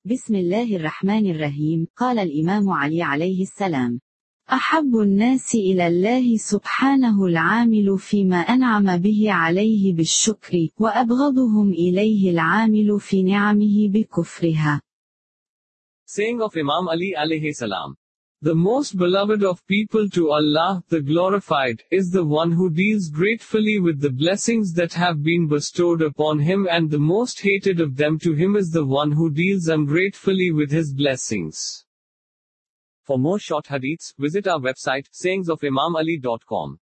بسم الله الرحمن الرحيم. قال الإمام علي عليه السلام: أحب الناس إلى الله سبحانه العامل فيما أنعم به عليه بالشكر، وأبغضهم إليه العامل في نعمه بكفرها. Saying of Imam Ali alayhi salam: The most beloved of people to Allah, the glorified, is the one who deals gratefully with the blessings that have been bestowed upon him, and the most hated of them to him is the one who deals ungratefully with his blessings. For more short hadiths, visit our website, sayingsofimamali.com.